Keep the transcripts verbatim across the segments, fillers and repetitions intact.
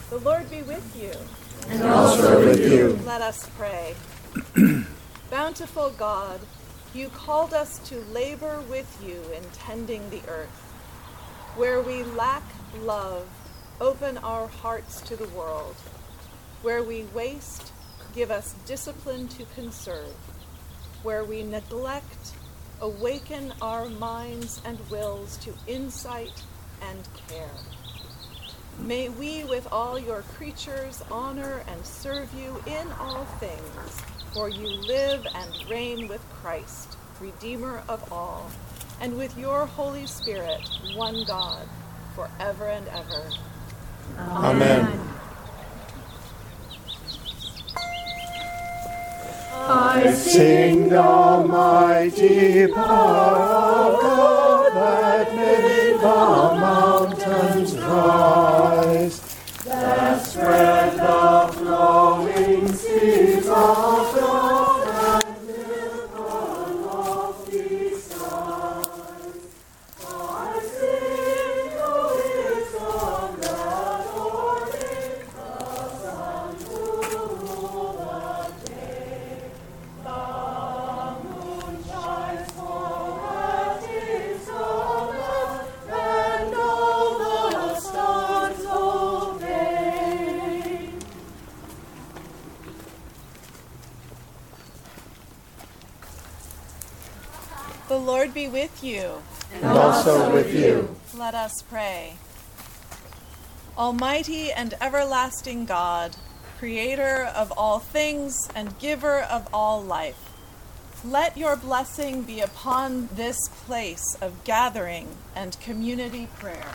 The Lord be with you. And also with you. Let us pray. Bountiful God, you called us to labor with you in tending the earth. Where we lack love, open our hearts to the world. Where we waste, give us discipline to conserve. Where we neglect, awaken our minds and wills to insight and care. May we with all your creatures honor and serve you in all things, for you live and reign with Christ, Redeemer of all, and with your Holy Spirit, one God, forever and ever. Amen. Amen. I sing the mighty power of God that made the mountains rise, that spread the flowing seas of God and lit the lofty skies. I sing the wisdom that ordained the sun to rule the day. The moon shines full at its command, and all the stars obey. The Lord be with you. And also with you. Let us pray. Almighty and everlasting God, creator of all things and giver of all life, let your blessing be upon this place of gathering and community prayer.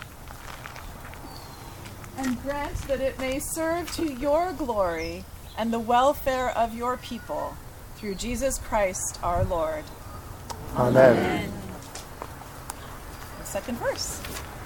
And grant that it may serve to your glory and the welfare of your people, through Jesus Christ our Lord. Amen. Amen. The second verse.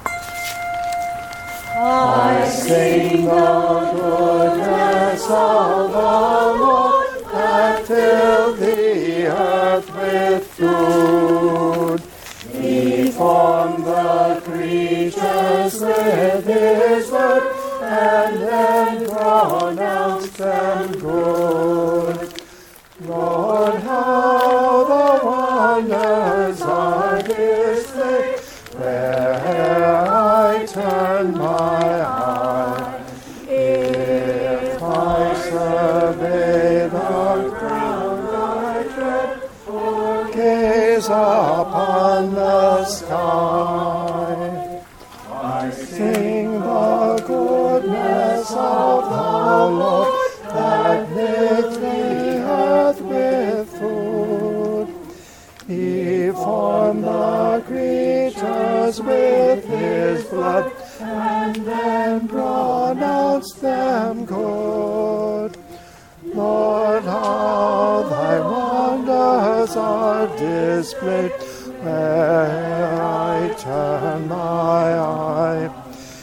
I sing the goodness of the Lord that filled the earth with food. He formed the creatures with his word and then pronounced them good. Lord, how the wonders are displayed where'er I turn my eye. If I survey the ground I tread, or gaze upon the sky, I sing the goodness of the Lord that makes the earth with food. He formed the creatures with his blood and then pronounced them good. Lord, how thy wonders are displayed where I turn my eye.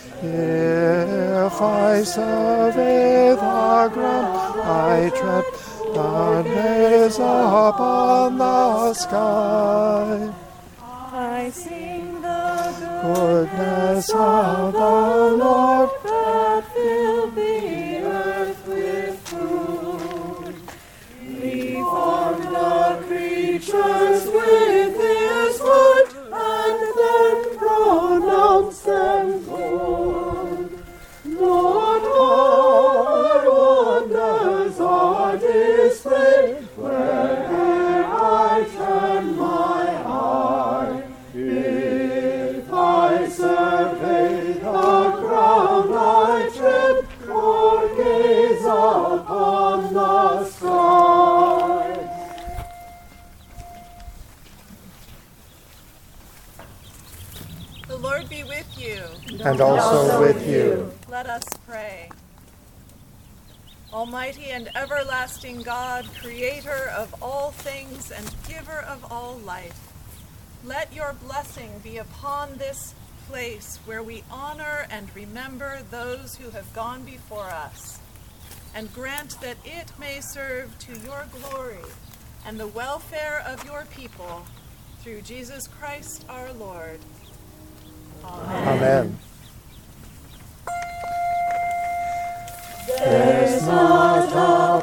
If I survey the ground I tread, the days upon the sky, I sing the goodness of the Lord that filled the earth with food. He formed the creatures with his word and then pronounced them good. Lord, all wonders are displayed where'er I turn my eye. If I survey the ground I tread, or gaze upon the sky. The Lord be with you. and also with you. Let us pray. Almighty and everlasting God, creator of all things and giver of all life, let your blessing be upon this place where we honor and remember those who have gone before us, and grant that it may serve to your glory and the welfare of your people, through Jesus Christ our Lord. Amen. Amen.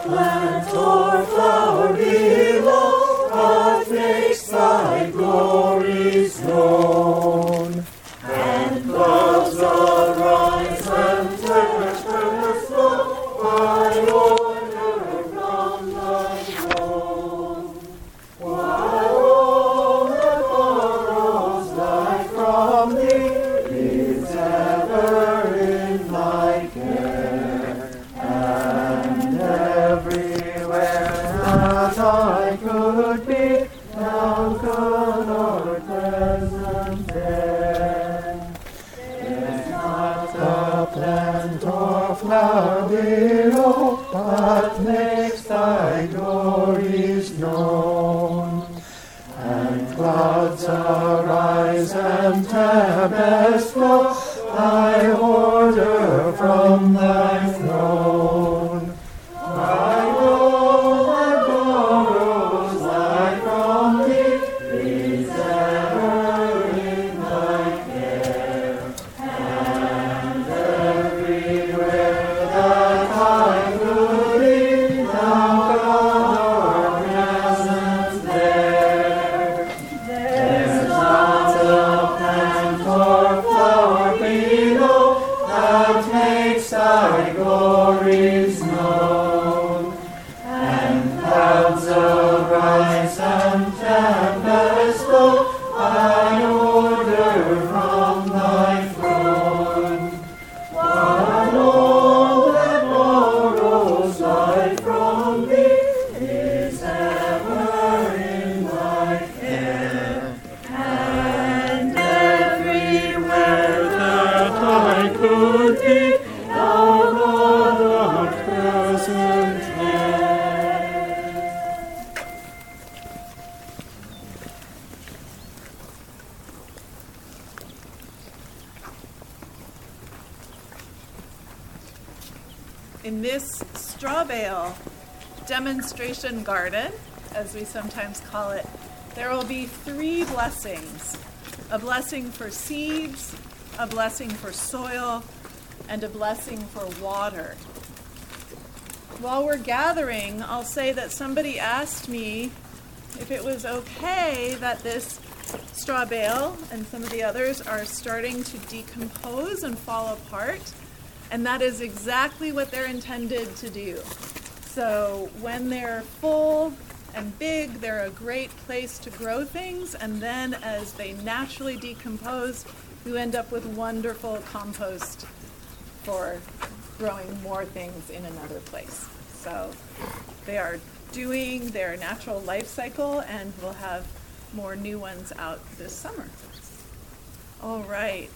plant or flower below, but makes thy glories known. And clouds arise and tempests flow by order from thy throne. While all that borrows life from thee is ever in thy care, and everywhere that I could be, thou good Lord present there. There's not a plant or flower below, but makes thy glories known. And clouds arise and tempests flow, thy order from thy throne. Thy gold that borrows life from thee is ever in thy care, and everywhere that I could be, thou God art present there. There's not a plant or flower below that makes thy glories known. And clouds arise and tempests flow by order from thy throne. While all that borrows life from thee is ever in thy care, and everywhere that I could be, thou God art present there. In this straw bale demonstration garden, as we sometimes call it, there will be three blessings. A blessing for seeds, a blessing for soil, and a blessing for water. While we're gathering, I'll say that somebody asked me if it was okay that this straw bale and some of the others are starting to decompose and fall apart. And that is exactly what they're intended to do. So when they're full and big, they're a great place to grow things. And then as they naturally decompose, you end up with wonderful compost for growing more things in another place. So they are doing their natural life cycle, and we'll have more new ones out this summer. All right.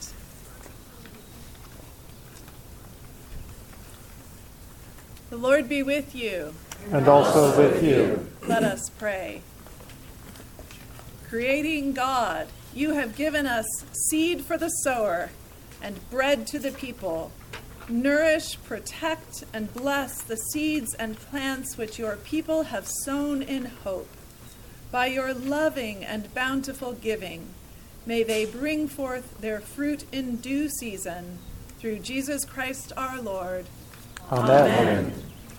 The Lord be with you. And also with you. Let us pray. Creating God, you have given us seed for the sower and bread to the people. Nourish, protect, and bless the seeds and plants which your people have sown in hope. By your loving and bountiful giving, may they bring forth their fruit in due season. Through Jesus Christ our Lord. Amen. Amen.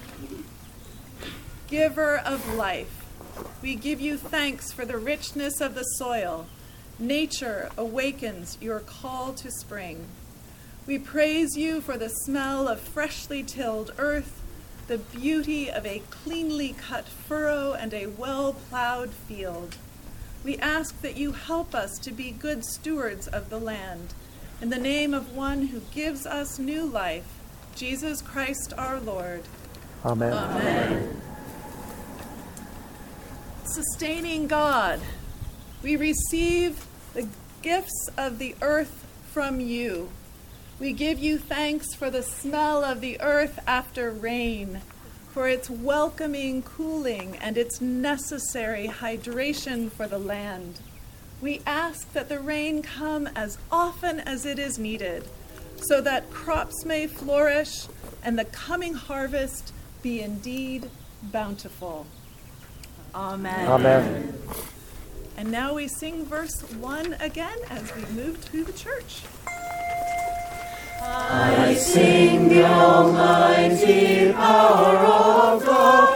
Giver of life, we give you thanks for the richness of the soil. Nature awakens your call to spring. We praise you for the smell of freshly tilled earth, the beauty of a cleanly cut furrow and a well-plowed field. We ask that you help us to be good stewards of the land. In the name of one who gives us new life, Jesus Christ our Lord. Amen. Amen. Sustaining God, we receive the gifts of the earth from you. We give you thanks for the smell of the earth after rain, for its welcoming cooling and its necessary hydration for the land. We ask that the rain come as often as it is needed, so that crops may flourish and the coming harvest be indeed bountiful. Amen. Amen. And now we sing verse one again as we move to the church. I sing the almighty power of God.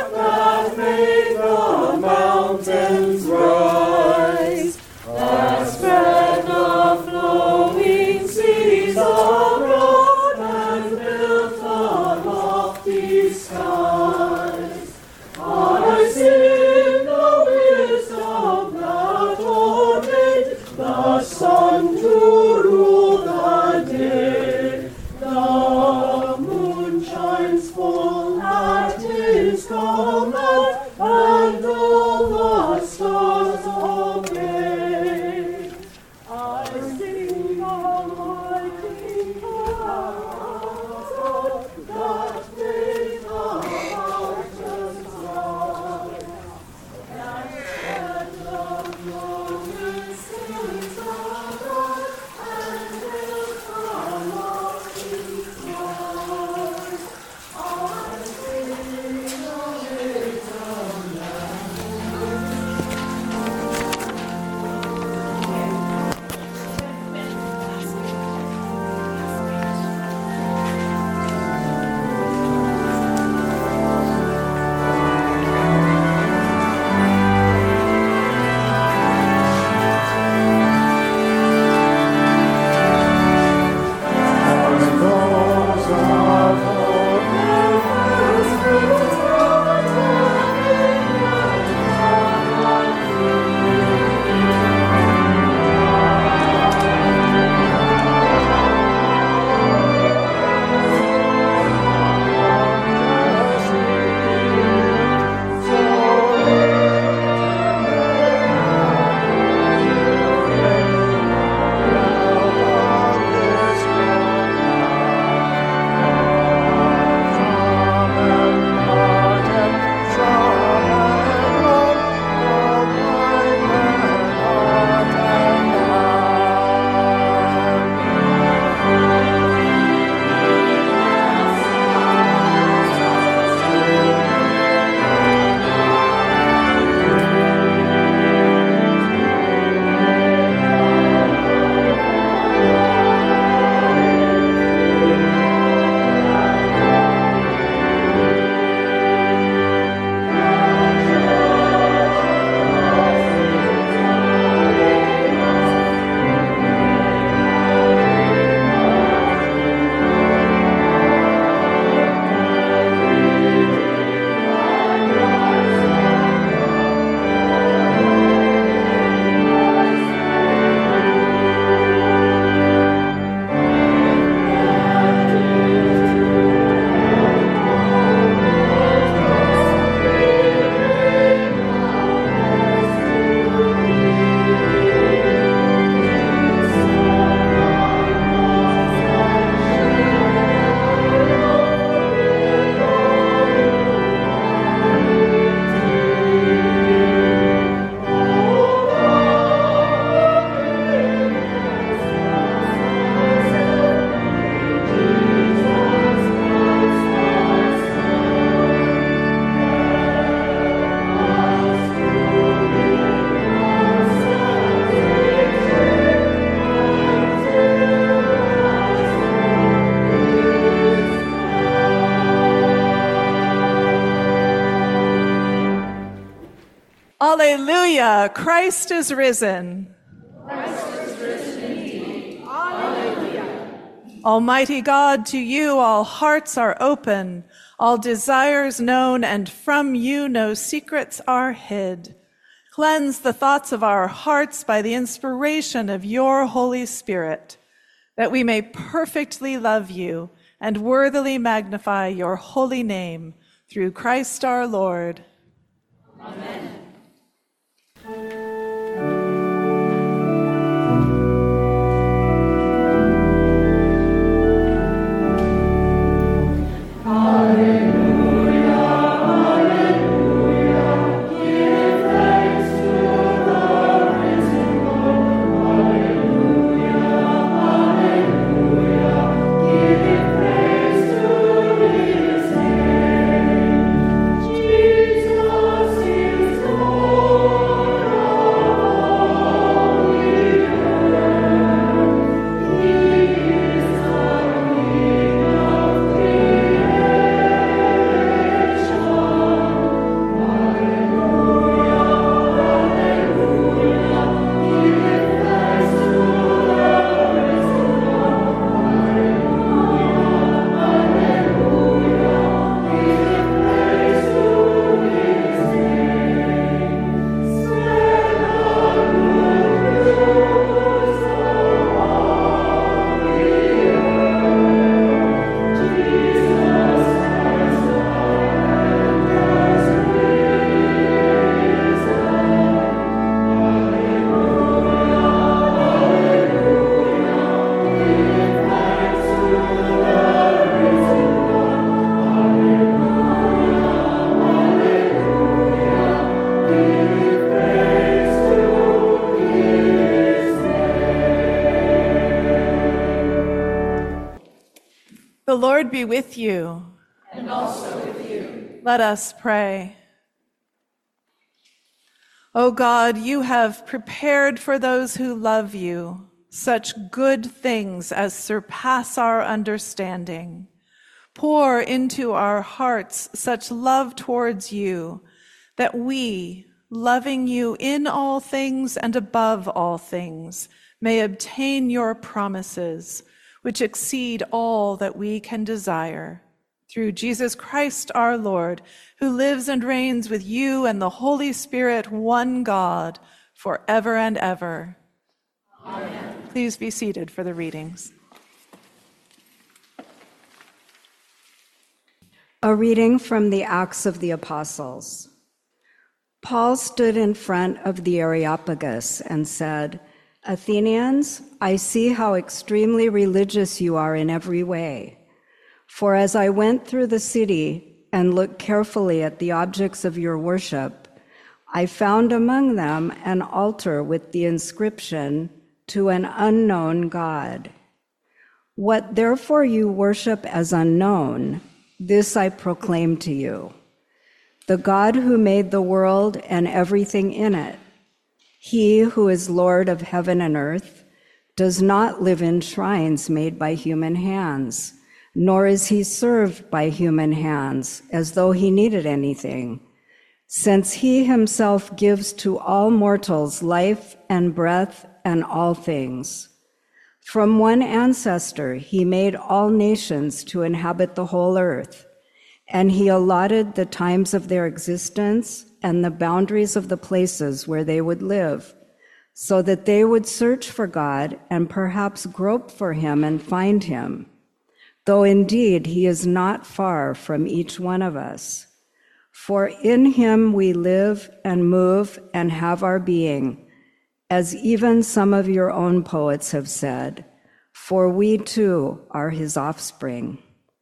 Alleluia! Christ is risen. Christ is risen indeed. Alleluia. Almighty God, to you all hearts are open, all desires known, and from you no secrets are hid. Cleanse the thoughts of our hearts by the inspiration of your Holy Spirit, that we may perfectly love you and worthily magnify your holy name, through Christ our Lord. Amen. The Lord be with you. And also with you. Let us pray. O God, you have prepared for those who love you such good things as surpass our understanding. Pour into our hearts such love towards you that we, loving you in all things and above all things, may obtain your promises, which exceed all that we can desire. Through Jesus Christ our Lord, who lives and reigns with you and the Holy Spirit, one God, forever and ever. Amen. Please be seated for the readings. A reading from the Acts of the Apostles. Paul stood in front of the Areopagus and said, "Athenians, I see how extremely religious you are in every way. For as I went through the city and looked carefully at the objects of your worship, I found among them an altar with the inscription, 'To an unknown God.' What therefore you worship as unknown, this I proclaim to you. The God who made the world and everything in it, he who is Lord of heaven and earth, does not live in shrines made by human hands, nor is he served by human hands as though he needed anything, since he himself gives to all mortals life and breath and all things. From one ancestor he made all nations to inhabit the whole earth, and he allotted the times of their existence and the boundaries of the places where they would live, so that they would search for God and perhaps grope for him and find him, though indeed he is not far from each one of us. For in him we live and move and have our being, as even some of your own poets have said, for we too are his offspring.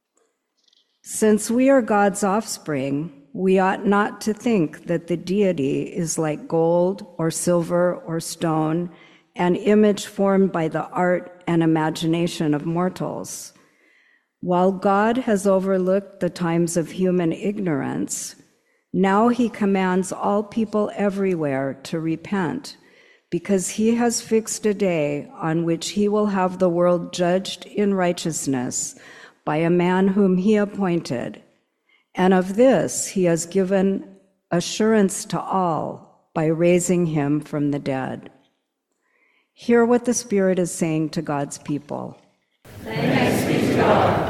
Since we are God's offspring, we ought not to think that the deity is like gold or silver or stone, an image formed by the art and imagination of mortals. While God has overlooked the times of human ignorance, now he commands all people everywhere to repent, because he has fixed a day on which he will have the world judged in righteousness by a man whom he appointed. And of this he has given assurance to all by raising him from the dead. Hear what the Spirit is saying to God's people. Thanks be to God.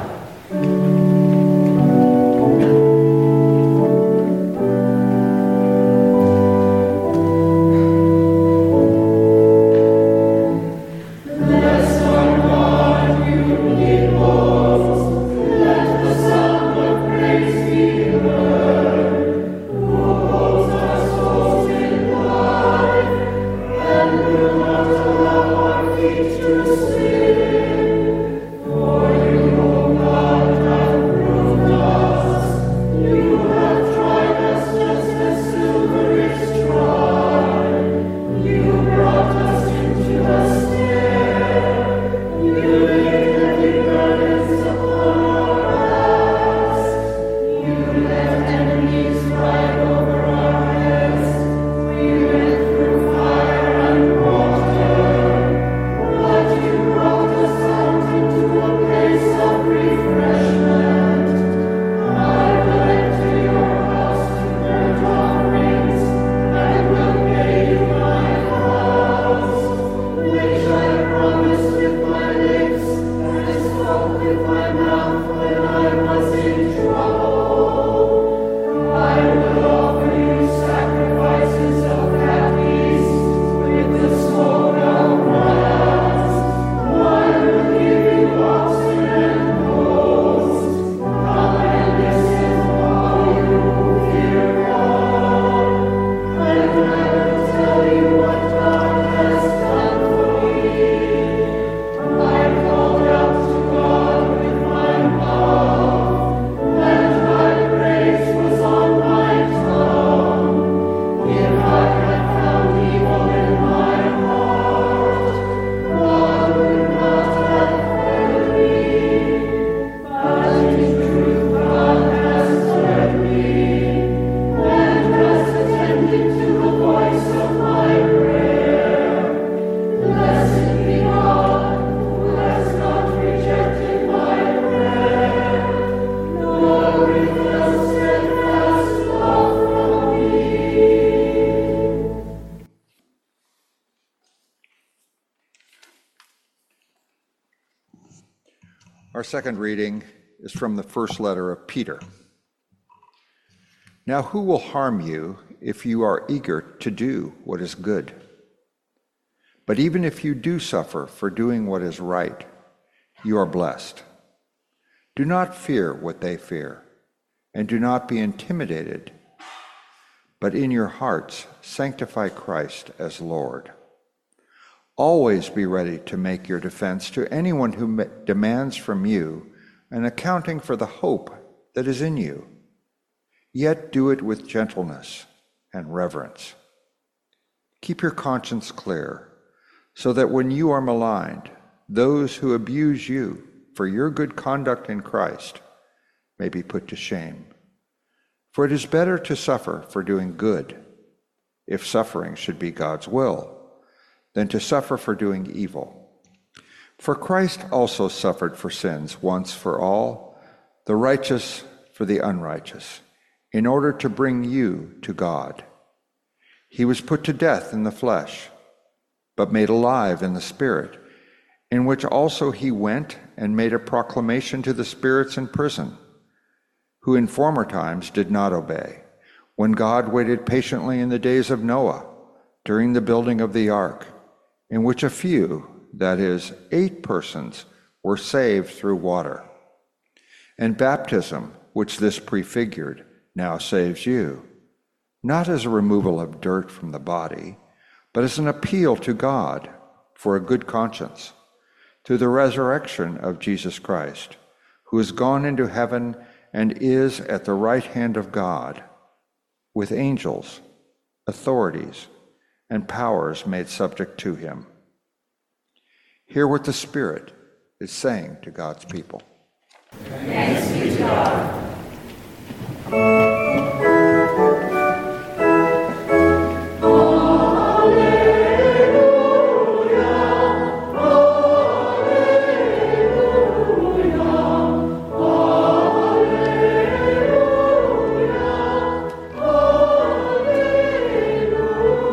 Our second reading is from the first letter of Peter. Now, who will harm you if you are eager to do what is good? But even if you do suffer for doing what is right, you are blessed. Do not fear what they fear, and do not be intimidated, but in your hearts sanctify Christ as Lord. Always be ready to make your defense to anyone who demands from you an accounting for the hope that is in you. Yet do it with gentleness and reverence. Keep your conscience clear, so that when you are maligned, those who abuse you for your good conduct in Christ may be put to shame. For it is better to suffer for doing good, if suffering should be God's will, than to suffer for doing evil. For Christ also suffered for sins once for all, the righteous for the unrighteous, in order to bring you to God. He was put to death in the flesh, but made alive in the Spirit, in which also he went and made a proclamation to the spirits in prison, who in former times did not obey, when God waited patiently in the days of Noah, during the building of the ark, in which a few, that is, eight persons, were saved through water. And baptism, which this prefigured, now saves you, not as a removal of dirt from the body, but as an appeal to God for a good conscience, through the resurrection of Jesus Christ, who has gone into heaven and is at the right hand of God, with angels, authorities, and powers made subject to him. Hear what the Spirit is saying to God's people. Thanks be to God. Alleluia, alleluia, alleluia.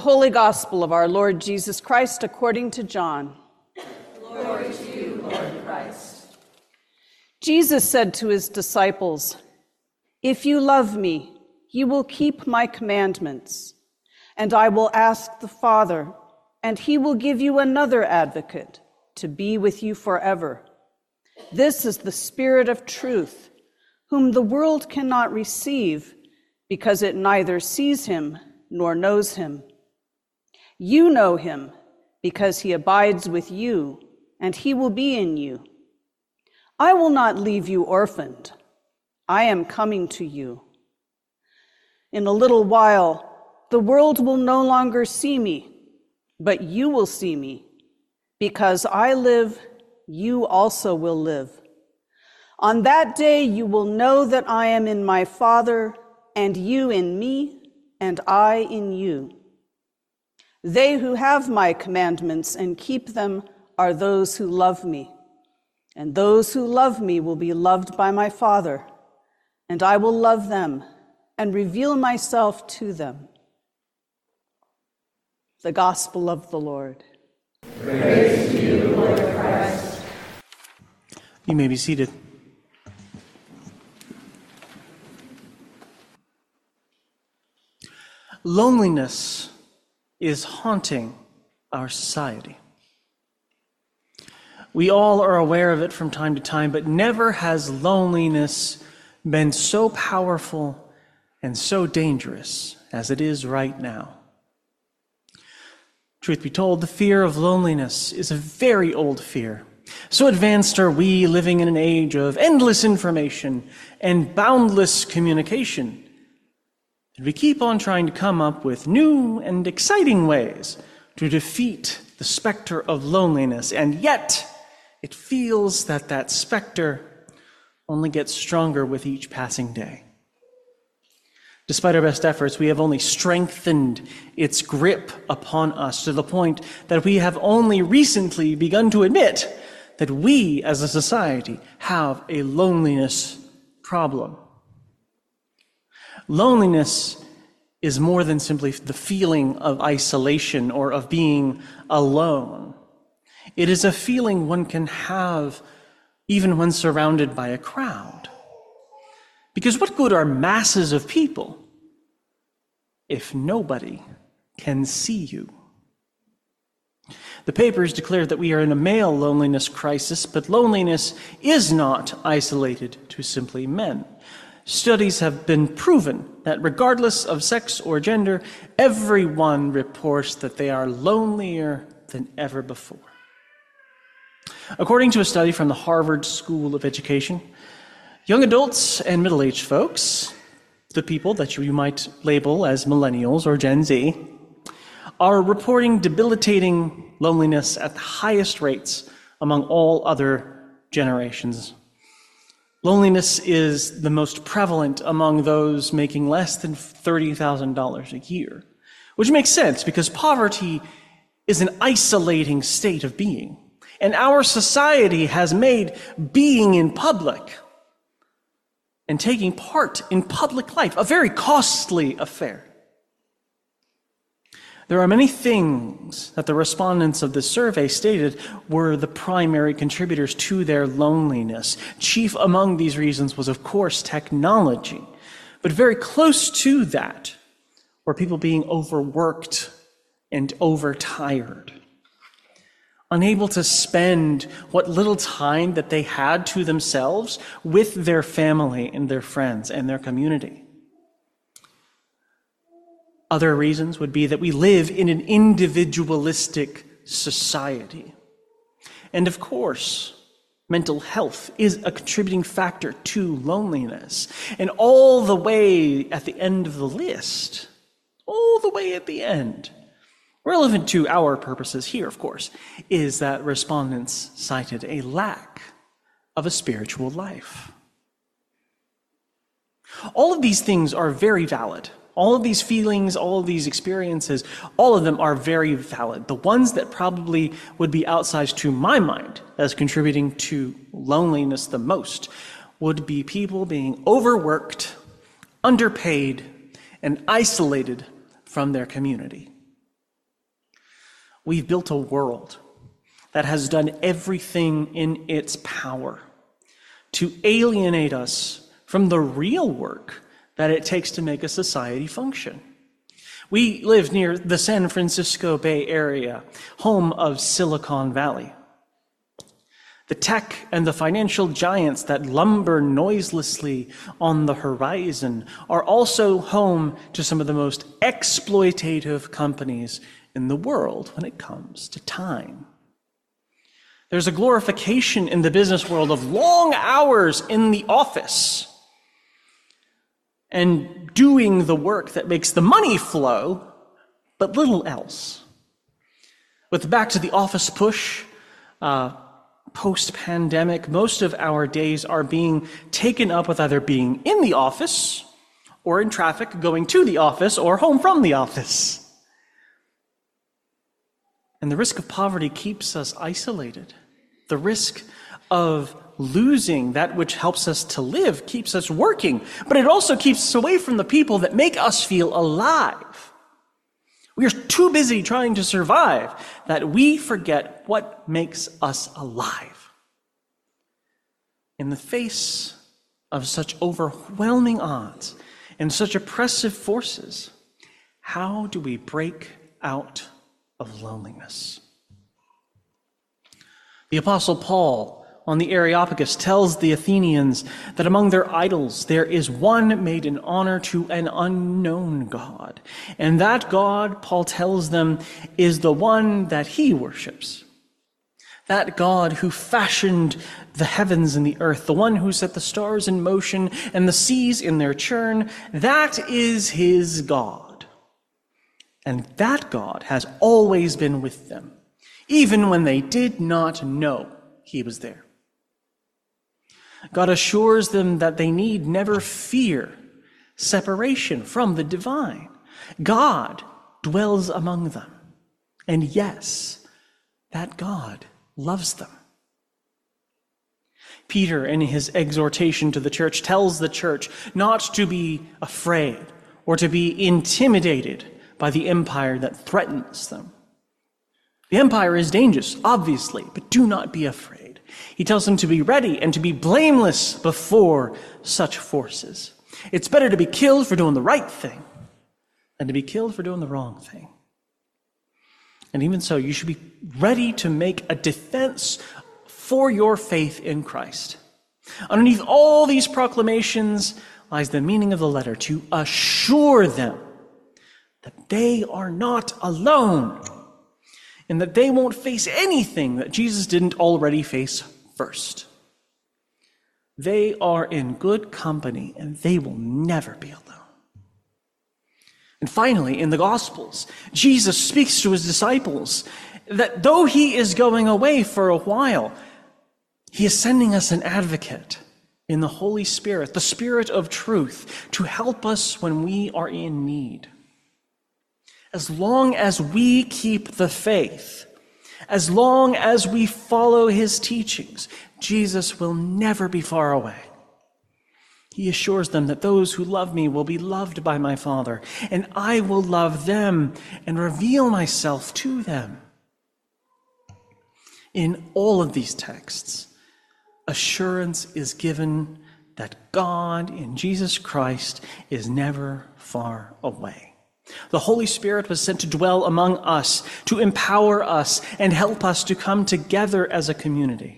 Holy Gospel of our Lord Jesus Christ according to John. Glory to you, Lord Christ. Jesus said to his disciples, "If you love me, you will keep my commandments, and I will ask the Father, and he will give you another advocate to be with you forever. This is the Spirit of truth, whom the world cannot receive, because it neither sees him nor knows him. You know him, because he abides with you, and he will be in you. I will not leave you orphaned. I am coming to you. In a little while, the world will no longer see me, but you will see me. Because I live, you also will live. On that day you will know that I am in my Father, and you in me, and I in you. They who have my commandments and keep them are those who love me, and those who love me will be loved by my Father, and I will love them and reveal myself to them." The Gospel of the Lord. Praise to you, Lord Christ. You may be seated. Loneliness is haunting our society. We all are aware of it from time to time, but never has loneliness been so powerful and so dangerous as it is right now. Truth be told, the fear of loneliness is a very old fear. So advanced are we, living in an age of endless information and boundless communication, and we keep on trying to come up with new and exciting ways to defeat the specter of loneliness, and yet it feels that that specter only gets stronger with each passing day. Despite our best efforts, we have only strengthened its grip upon us to the point that we have only recently begun to admit that we as a society have a loneliness problem. Loneliness is more than simply the feeling of isolation or of being alone. It is a feeling one can have even when surrounded by a crowd. Because what good are masses of people if nobody can see you? The papers declare that we are in a male loneliness crisis, but loneliness is not isolated to simply men. Studies have been proven that regardless of sex or gender, everyone reports that they are lonelier than ever before. According to a study from the Harvard School of Education, young adults and middle-aged folks, the people that you might label as millennials or Gen Z, are reporting debilitating loneliness at the highest rates among all other generations. Loneliness is the most prevalent among those making less than thirty thousand dollars a year, which makes sense because poverty is an isolating state of being. And our society has made being in public and taking part in public life a very costly affair. There are many things that the respondents of this survey stated were the primary contributors to their loneliness. Chief among these reasons was, of course, technology. But very close to that were people being overworked and overtired, unable to spend what little time that they had to themselves with their family and their friends and their community. Other reasons would be that we live in an individualistic society. And of course, mental health is a contributing factor to loneliness. And all the way at the end of the list, all the way at the end, relevant to our purposes here, of course, is that respondents cited a lack of a spiritual life. All of these things are very valid. All of these feelings, all of these experiences, all of them are very valid. The ones that probably would be outsized to my mind as contributing to loneliness the most would be people being overworked, underpaid, and isolated from their community. We've built a world that has done everything in its power to alienate us from the real work that it takes to make a society function. We live near the San Francisco Bay Area, home of Silicon Valley. The tech and the financial giants that lumber noiselessly on the horizon are also home to some of the most exploitative companies in the world when it comes to time. There's a glorification in the business world of long hours in the office and doing the work that makes the money flow, but little else. With the back to the office push, uh, post-pandemic, most of our days are being taken up with either being in the office or in traffic going to the office or home from the office. And the risk of poverty keeps us isolated. The risk of losing that which helps us to live keeps us working, but it also keeps us away from the people that make us feel alive. We are too busy trying to survive that we forget what makes us alive. In the face of such overwhelming odds and such oppressive forces, how do we break out of loneliness? The Apostle Paul on the Areopagus tells the Athenians that among their idols there is one made in honor to an unknown God. And that God, Paul tells them, is the one that he worships. That God who fashioned the heavens and the earth, the one who set the stars in motion and the seas in their churn, that is his God. And that God has always been with them, even when they did not know he was there. God assures them that they need never fear separation from the divine. God dwells among them. And yes, that God loves them. Peter, in his exhortation to the church, tells the church not to be afraid or to be intimidated by the empire that threatens them. The empire is dangerous, obviously, but do not be afraid. He tells them to be ready and to be blameless before such forces. It's better to be killed for doing the right thing than to be killed for doing the wrong thing. And even so, you should be ready to make a defense for your faith in Christ. Underneath all these proclamations lies the meaning of the letter, to assure them that they are not alone, and that they won't face anything that Jesus didn't already face first. They are in good company, and they will never be alone. And finally, in the Gospels, Jesus speaks to his disciples that though he is going away for a while, he is sending us an advocate in the Holy Spirit, the Spirit of truth, to help us when we are in need. As long as we keep the faith, as long as we follow his teachings, Jesus will never be far away. He assures them that those who love me will be loved by my Father, and I will love them and reveal myself to them. In all of these texts, assurance is given that God in Jesus Christ is never far away. The Holy Spirit was sent to dwell among us, to empower us, and help us to come together as a community.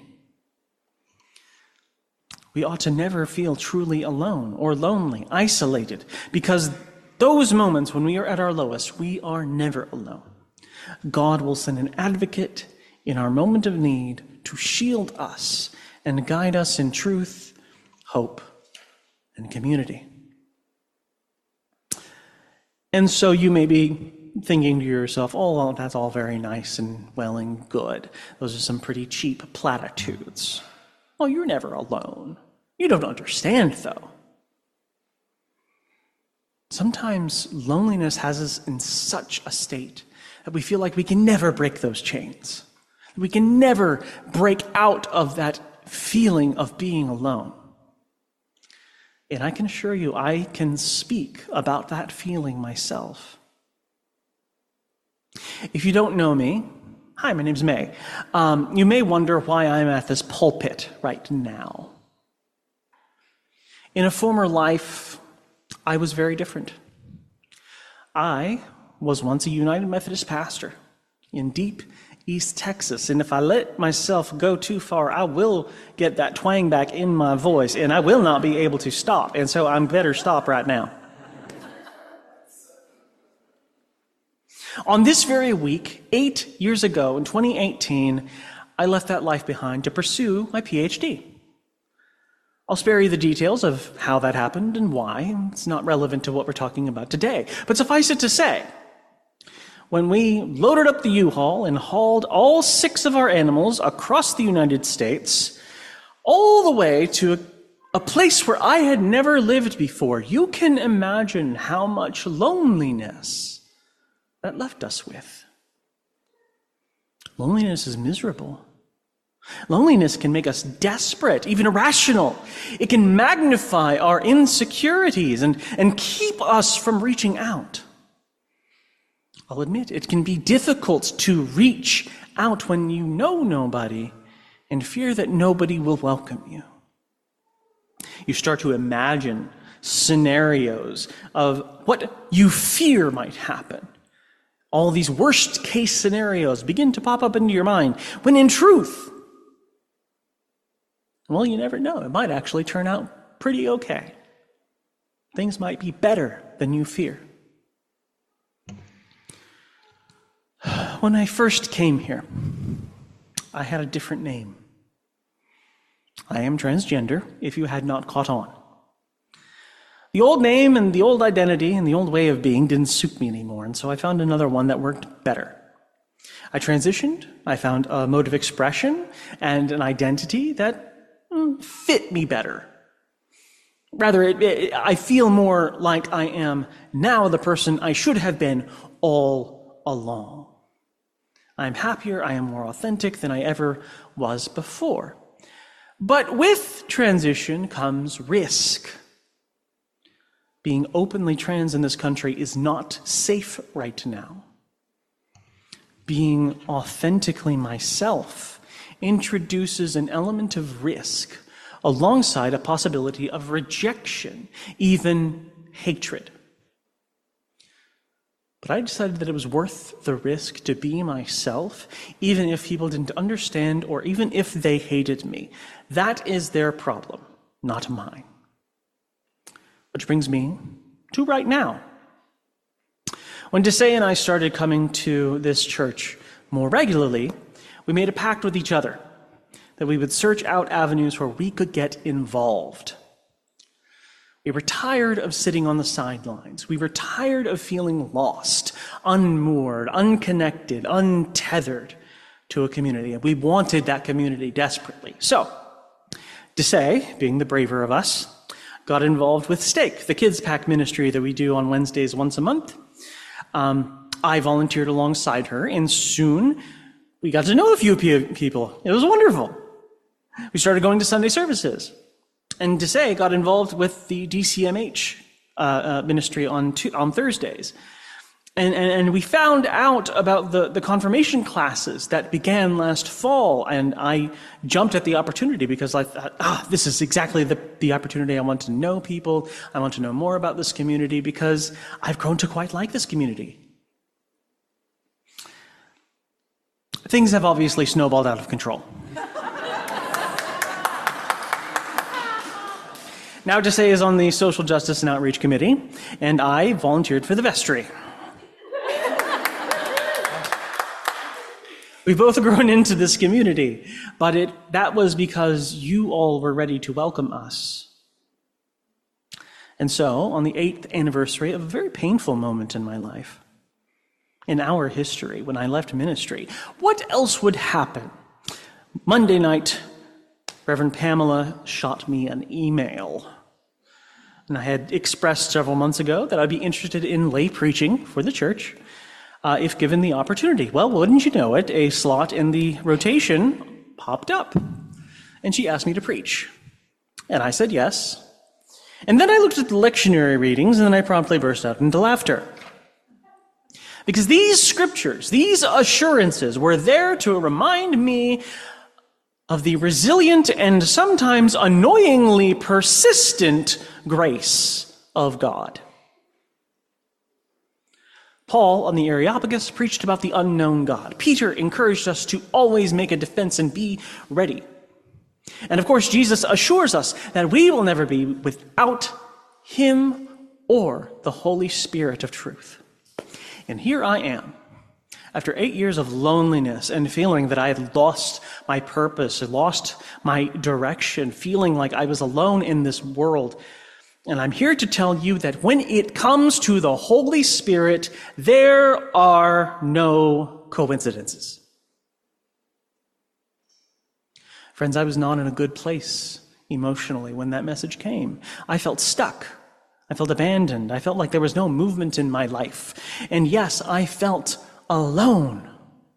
We ought to never feel truly alone or lonely, isolated, because those moments when we are at our lowest, we are never alone. God will send an advocate in our moment of need to shield us and guide us in truth, hope, and community. And so you may be thinking to yourself, oh, well, that's all very nice and well and good. Those are some pretty cheap platitudes. Oh, you're never alone. You don't understand, though. Sometimes loneliness has us in such a state that we feel like we can never break those chains. We can never break out of that feeling of being alone. And I can assure you, I can speak about that feeling myself. If you don't know me, Hi, my name's May. Um, you may wonder why I'm at this pulpit right now. In a former life, I was very different. I was once a United Methodist pastor in deep East Texas, and if I let myself go too far, I will get that twang back in my voice, and I will not be able to stop, and so I'm better stop right now. On this very week, eight years ago, in twenty eighteen, I left that life behind to pursue my P H D. I'll spare you the details of how that happened and why. It's not relevant to what we're talking about today. But suffice it to say, when we loaded up the U-Haul and hauled all six of our animals across the United States, all the way to a, a place where I had never lived before, you can imagine how much loneliness that left us with. Loneliness is miserable. Loneliness can make us desperate, even irrational. It can magnify our insecurities and, and keep us from reaching out. I'll admit, it can be difficult to reach out when you know nobody and fear that nobody will welcome you. You start to imagine scenarios of what you fear might happen. All these worst case scenarios begin to pop up into your mind, when in truth, well, you never know. It might actually turn out pretty okay. Things might be better than you fear. When I first came here, I had a different name. I am transgender, if you had not caught on. The old name and the old identity and the old way of being didn't suit me anymore, and so I found another one that worked better. I transitioned, I found a mode of expression and an identity that mm, fit me better. Rather, it, it, I feel more like I am now the person I should have been all along. I'm happier, I am more authentic than I ever was before. But with transition comes risk. Being openly trans in this country is not safe right now. Being authentically myself introduces an element of risk alongside a possibility of rejection, even hatred. But I decided that it was worth the risk to be myself, even if people didn't understand or even if they hated me. That is their problem, not mine. Which brings me to right now. When Desai and I started coming to this church more regularly, we made a pact with each other that we would search out avenues where we could get involved. We were tired of sitting on the sidelines. We were tired of feeling lost, unmoored, unconnected, untethered to a community. And we wanted that community desperately. So, Desai, being the braver of us, got involved with Stake, the kids pack ministry that we do on Wednesdays once a month. Um, I volunteered alongside her, and soon we got to know a few people. It was wonderful. We started going to Sunday services. And Desai got involved with the D C M H uh, uh, ministry on two, on Thursdays. And, and, and we found out about the, the confirmation classes that began last fall, and I jumped at the opportunity because I thought, ah, this is exactly the, the opportunity. I want to know people. I want to know more about this community because I've grown to quite like this community. Things have obviously snowballed out of control. Now Desai is on the Social Justice and Outreach Committee, and I volunteered for the vestry. We've both grown into this community, but it that was because you all were ready to welcome us. And so, on the eighth anniversary of a very painful moment in my life, in our history, when I left ministry, what else would happen? Monday night, Reverend Pamela shot me an email. And I had expressed several months ago that I'd be interested in lay preaching for the church uh, if given the opportunity. Well, wouldn't you know it, a slot in the rotation popped up. And she asked me to preach. And I said yes. And then I looked at the lectionary readings, and then I promptly burst out into laughter. Because these scriptures, these assurances were there to remind me of the resilient and sometimes annoyingly persistent grace of God. Paul on the Areopagus preached about the unknown God. Peter encouraged us to always make a defense and be ready. And of course, Jesus assures us that we will never be without him or the Holy Spirit of truth. And here I am, after eight years of loneliness and feeling that I had lost my purpose, lost my direction, feeling like I was alone in this world. And I'm here to tell you that when it comes to the Holy Spirit, there are no coincidences. Friends, I was not in a good place emotionally when that message came. I felt stuck. I felt abandoned. I felt like there was no movement in my life. And yes, I felt alone.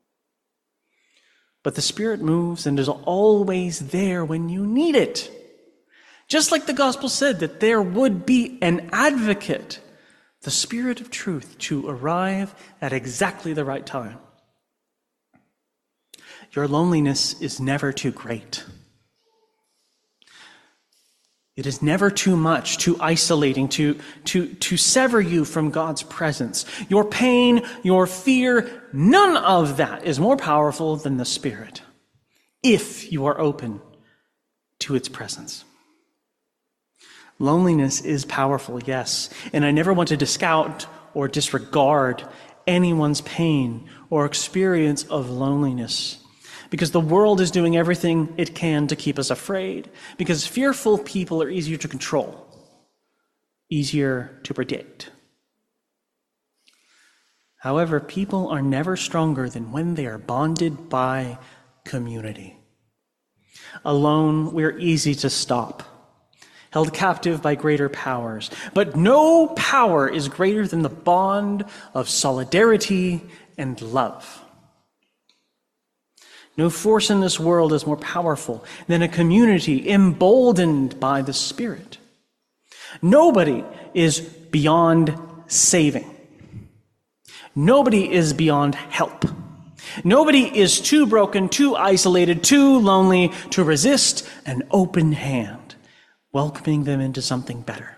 But the Spirit moves and is always there when you need it. Just like the gospel said that there would be an advocate, the Spirit of truth, to arrive at exactly the right time. Your loneliness is never too great. It is never too much, too isolating, to, to, to sever you from God's presence. Your pain, your fear, none of that is more powerful than the Spirit, if you are open to its presence. Loneliness is powerful, yes, and I never want to discount or disregard anyone's pain or experience of loneliness. Because the world is doing everything it can to keep us afraid. Because fearful people are easier to control, easier to predict. However, people are never stronger than when they are bonded by community. Alone, we're easy to stop, held captive by greater powers. But no power is greater than the bond of solidarity and love. No force in this world is more powerful than a community emboldened by the Spirit. Nobody is beyond saving. Nobody is beyond help. Nobody is too broken, too isolated, too lonely to resist an open hand, welcoming them into something better.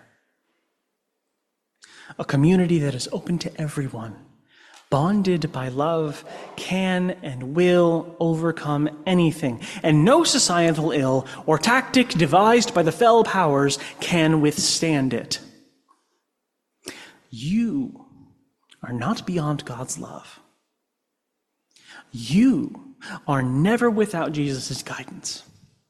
A community that is open to everyone, bonded by love, can and will overcome anything, and no societal ill or tactic devised by the fell powers can withstand it. You are not beyond God's love. You are never without Jesus' guidance.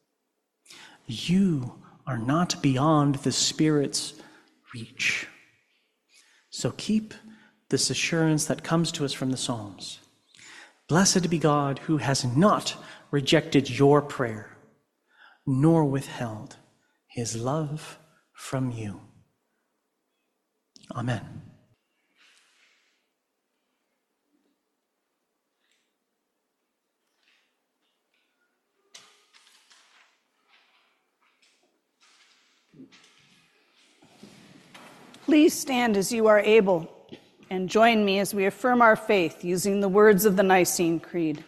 You are not beyond the Spirit's reach. So keep this assurance that comes to us from the Psalms. Blessed be God who has not rejected your prayer, nor withheld his love from you. Amen. Please stand as you are able and join me as we affirm our faith using the words of the Nicene Creed.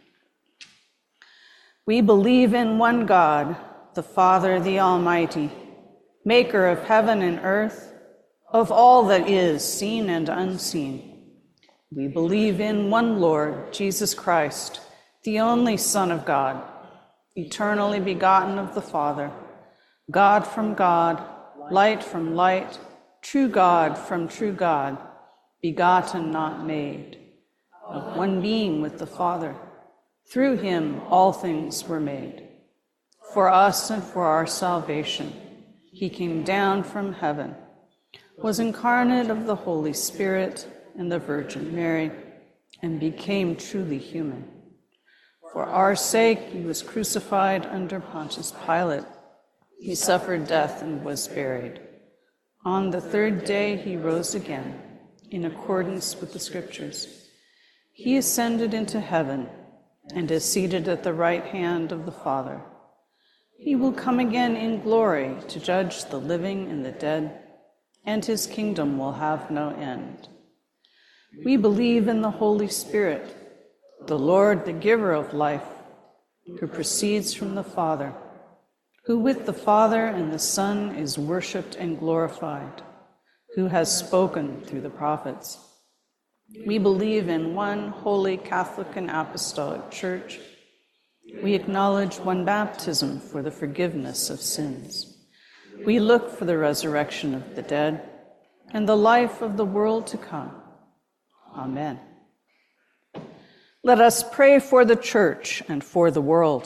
We believe in one God, the Father, the Almighty, maker of heaven and earth, of all that is seen and unseen. We believe in one Lord, Jesus Christ, the only Son of God, eternally begotten of the Father, God from God, light from light, true God from true God, begotten, not made, of one being with the Father. Through him all things were made. For us and for our salvation, he came down from heaven, was incarnate of the Holy Spirit and the Virgin Mary, and became truly human. For our sake he was crucified under Pontius Pilate. He suffered death and was buried. On the third day he rose again, in accordance with the Scriptures. He ascended into heaven and is seated at the right hand of the Father. He will come again in glory to judge the living and the dead, and his kingdom will have no end. We believe in the Holy Spirit, the Lord, the giver of life, who proceeds from the Father, who with the Father and the Son is worshipped and glorified, who has spoken through the prophets. We believe in one holy Catholic and Apostolic Church. We acknowledge one baptism for the forgiveness of sins. We look for the resurrection of the dead and the life of the world to come. Amen. Let us pray for the Church and for the world.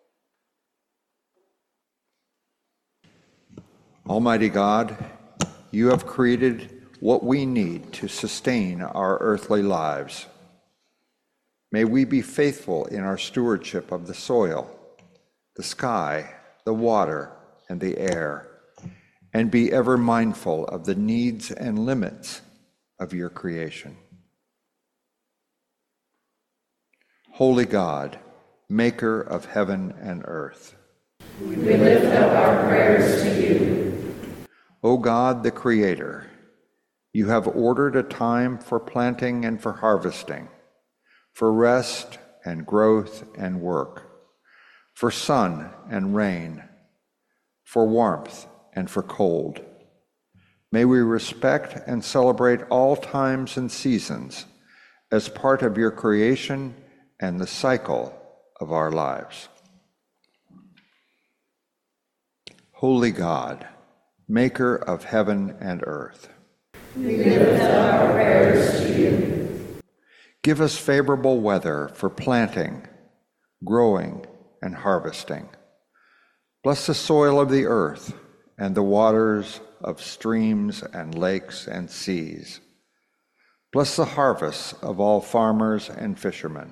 Almighty God, you have created what we need to sustain our earthly lives. May we be faithful in our stewardship of the soil, the sky, the water, and the air, and be ever mindful of the needs and limits of your creation. Holy God, maker of heaven and earth, we lift up our prayers to you. O God, the Creator, you have ordered a time for planting and for harvesting, for rest and growth and work, for sun and rain, for warmth and for cold. May we respect and celebrate all times and seasons as part of your creation and the cycle of our lives. Holy God, maker of heaven and earth, we lift up our prayers to you. Give us favorable weather for planting, growing, and harvesting. Bless the soil of the earth and the waters of streams and lakes and seas. Bless the harvests of all farmers and fishermen.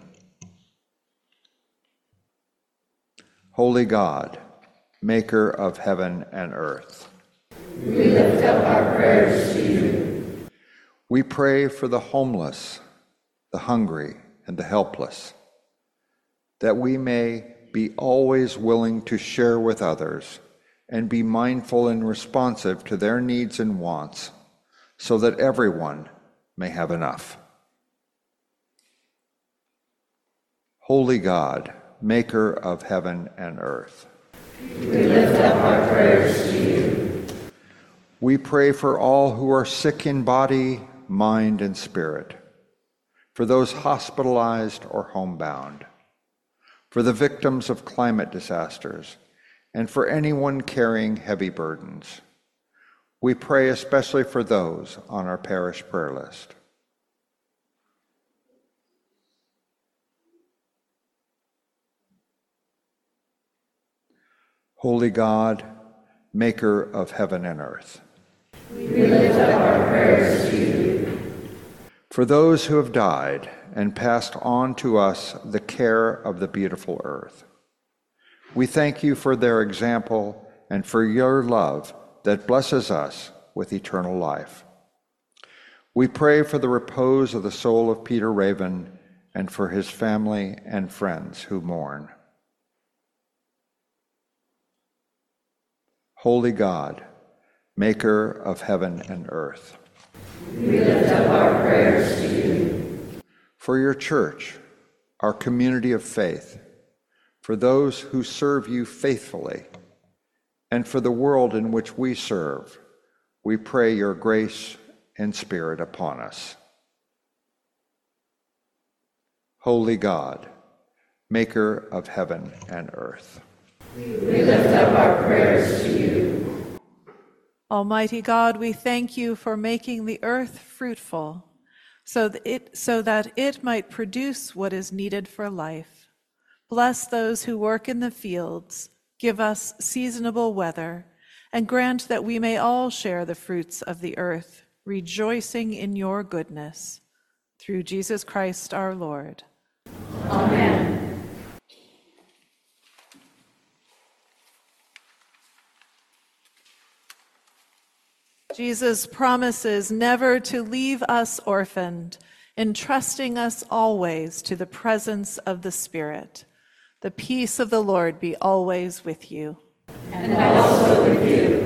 Holy God, maker of heaven and earth, we lift up our prayers to you. We pray for the homeless, the hungry, and the helpless, that we may be always willing to share with others and be mindful and responsive to their needs and wants, so that everyone may have enough. Holy God, maker of heaven and earth, we lift up our prayers to you. We pray for all who are sick in body, mind, and spirit, for those hospitalized or homebound, for the victims of climate disasters, and for anyone carrying heavy burdens. We pray especially for those on our parish prayer list. Holy God, maker of heaven and earth, we lift up our prayers to you. For those who have died and passed on to us the care of the beautiful earth, we thank you for their example and for your love that blesses us with eternal life. We pray for the repose of the soul of Peter Raven and for his family and friends who mourn. Holy God, maker of heaven and earth, we lift up our prayers to you. For your church, our community of faith, for those who serve you faithfully, and for the world in which we serve, we pray your grace and spirit upon us. Holy God, maker of heaven and earth, we lift up our prayers to you. Almighty God, we thank you for making the earth fruitful, so that it, so that it might produce what is needed for life. Bless those who work in the fields, give us seasonable weather, and grant that we may all share the fruits of the earth, rejoicing in your goodness. Through Jesus Christ our Lord. Amen. Jesus promises never to leave us orphaned, entrusting us always to the presence of the Spirit. The peace of the Lord be always with you. And also with you.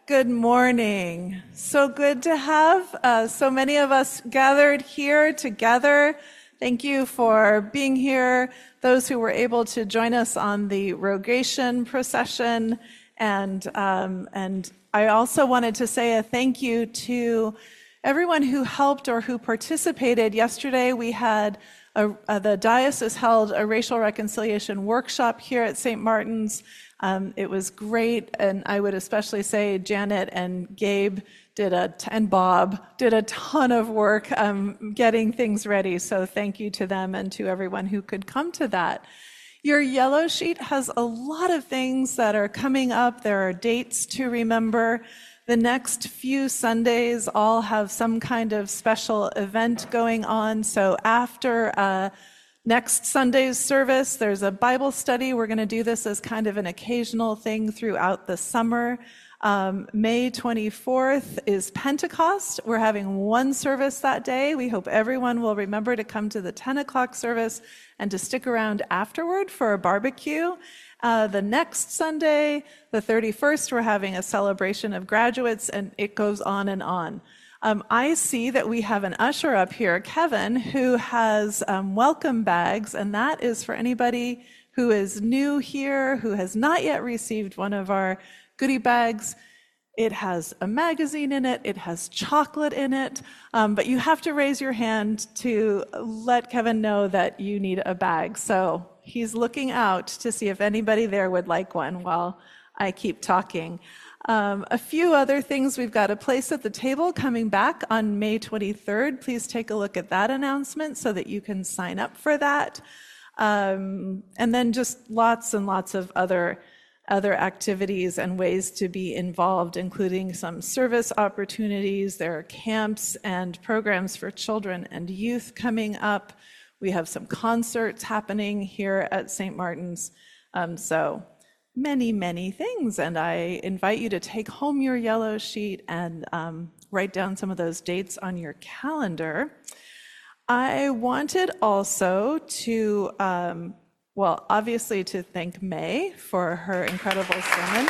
Good morning. So good to have uh, so many of us gathered here together. Thank you for being here, those who were able to join us on the Rogation procession. And, um, and I also wanted to say a thank you to everyone who helped or who participated. Yesterday we had a, uh, the diocese held a racial reconciliation workshop here at Saint Martin's. Um, it was great, and I would especially say Janet and Gabe did a, and Bob did a ton of work um, getting things ready. So thank you to them and to everyone who could come to that. Your yellow sheet has a lot of things that are coming up. There are dates to remember. The next few Sundays all have some kind of special event going on. So after uh, next Sunday's service, there's a Bible study. We're going to do this as kind of an occasional thing throughout the summer. Um, May twenty-fourth is Pentecost. We're having one service that day. We hope everyone will remember to come to the ten o'clock service and to stick around afterward for a barbecue. Uh, the next Sunday, the thirty-first, we're having a celebration of graduates, and it goes on and on. Um, I see that we have an usher up here, Kevin, who has um, welcome bags, and that is for anybody who is new here, who has not yet received one of our goodie bags. It has a magazine in it, it has chocolate in it, um, but you have to raise your hand to let Kevin know that you need a bag. So he's looking out to see if anybody there would like one while I keep talking. Um, a few other things. We've got a place at the table coming back on May twenty-third. Please take a look at that announcement so that you can sign up for that. Um, and then just lots and lots of other, other activities and ways to be involved, including some service opportunities. There are camps and programs for children and youth coming up. We have some concerts happening here at Saint Martin's. Um, so many, many things. And I invite you to take home your yellow sheet and um, write down some of those dates on your calendar. I wanted also to, um, well, obviously to thank May for her incredible sermon.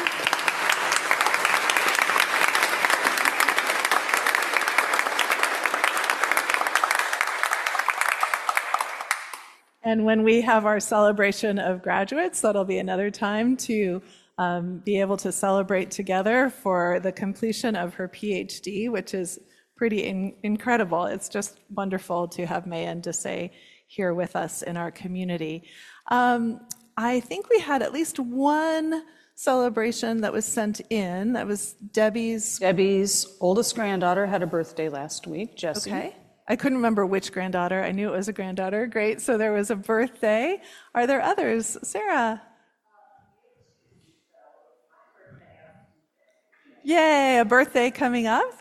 And when we have our celebration of graduates, that'll be another time to um, be able to celebrate together for the completion of her PhD, which is pretty in- incredible. It's just wonderful to have May and Desai here with us in our community. Um, I think we had at least one celebration that was sent in. That was Debbie's. Debbie's oldest granddaughter had a birthday last week, Jessie. Okay. I couldn't remember which granddaughter. I knew it was a granddaughter. Great. So there was a birthday. Are there others? Sarah? Yay, a birthday coming up?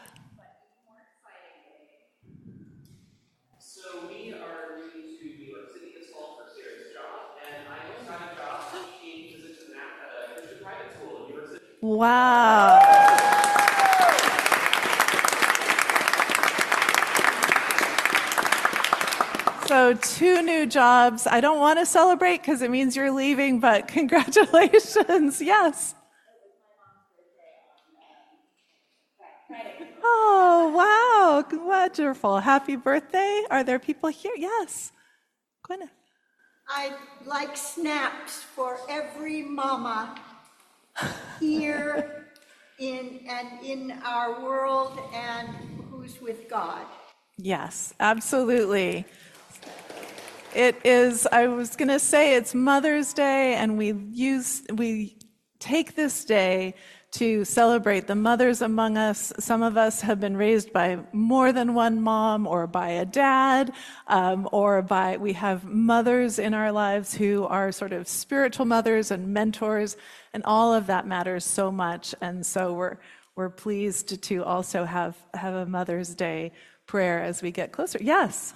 So we are moving to New York City this fall for Sarah's job, and I just got a job teaching physics and math at a Christian private school in New York City. Wow. So two new jobs. I don't want to celebrate because it means you're leaving, but congratulations. Yes. Oh, wow. Wonderful. Happy birthday. Are there people here? Yes. Gwyneth. I'd like snaps for every mama here in and in our world and who's with God. Yes, absolutely. It is, I was going to say it's Mother's Day, and we use, we take this day to celebrate the mothers among us. Some of us have been raised by more than one mom, or by a dad, um, or by, we have mothers in our lives who are sort of spiritual mothers and mentors, and all of that matters so much. And so we're we're pleased to also have, have a Mother's Day prayer as we get closer. Yes?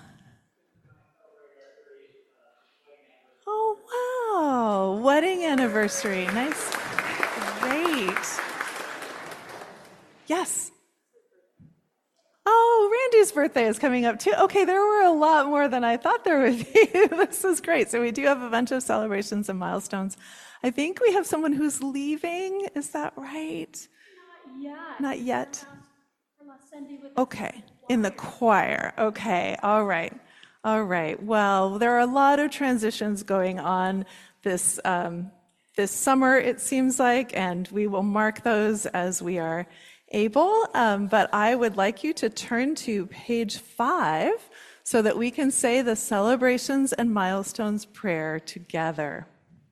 Oh, wow. Wedding anniversary. Nice. Great. Yes. Oh, Randy's birthday is coming up too. Okay, there were a lot more than I thought there would be. This is great. So we do have a bunch of celebrations and milestones. I think we have someone who's leaving. Is that right? yet. Not yet. Cindy with Okay, in the choir. Okay, all right. All right. Well, there are a lot of transitions going on this um, this summer, it seems like, and we will mark those as we are able. Um, but I would like you to turn to page five so that we can say the celebrations and milestones prayer together.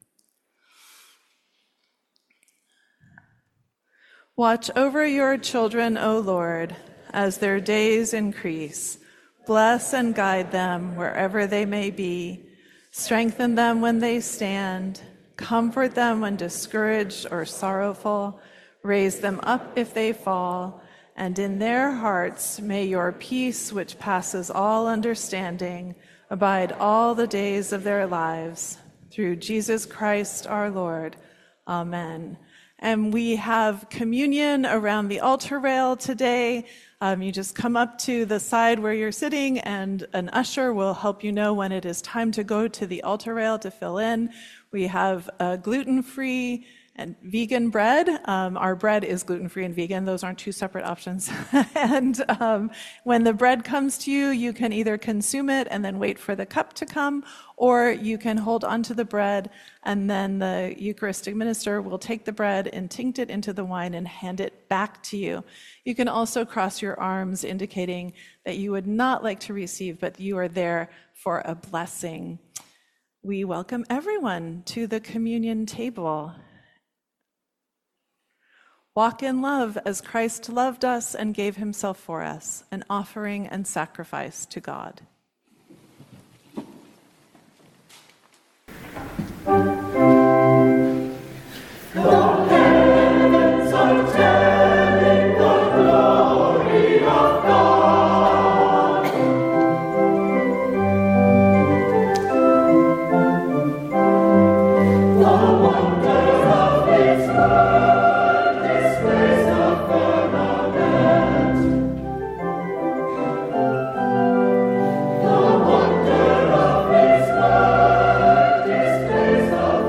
Watch over your children, O Lord, as their days increase. Bless and guide them wherever they may be. Strengthen them when they stand. Comfort them when discouraged or sorrowful. Raise them up if they fall. And in their hearts may your peace, which passes all understanding, abide all the days of their lives. Through Jesus Christ our Lord. Amen. And we have communion around the altar rail today. Um, you just come up to the side where you're sitting, and an usher will help you know when it is time to go to the altar rail to fill in. We have a gluten-free and vegan bread. Um, our bread is gluten-free and vegan. Those aren't two separate options. and um, when the bread comes to you, you can either consume it and then wait for the cup to come, or you can hold onto the bread, and then the Eucharistic minister will take the bread and tinct it into the wine and hand it back to you. You can also cross your arms, indicating that you would not like to receive, but you are there for a blessing. We welcome everyone to the communion table. Walk in love as Christ loved us and gave himself for us, an offering and sacrifice to God. The heavens are telling the glory of God. The wonders of his word displays the firmament. The wonder of his word displays the